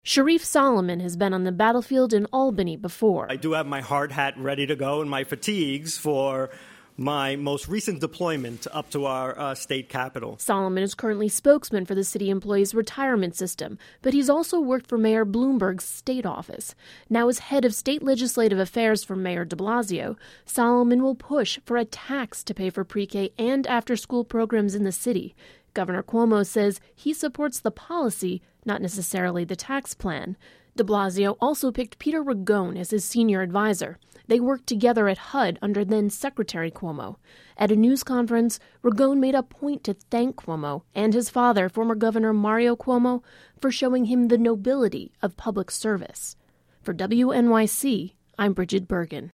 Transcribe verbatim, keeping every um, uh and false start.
Sharif Solomon has been on the battlefield in Albany before. I do have my hard hat ready to go and my fatigues for my most recent deployment up to our uh, state capital. Solomon is currently spokesman for the city employees' retirement system, but he's also worked for Mayor Bloomberg's state office. Now as head of state legislative affairs for Mayor de Blasio, Solomon will push for a tax to pay for pre-K and after-school programs in the city. Governor Cuomo says he supports the policy, not necessarily the tax plan. De Blasio also picked Peter Ragone as his senior advisor. They worked together at H U D under then-Secretary Cuomo. At a news conference, Ragone made a point to thank Cuomo and his father, former Governor Mario Cuomo, for showing him the nobility of public service. For W N Y C, I'm Bridget Bergen.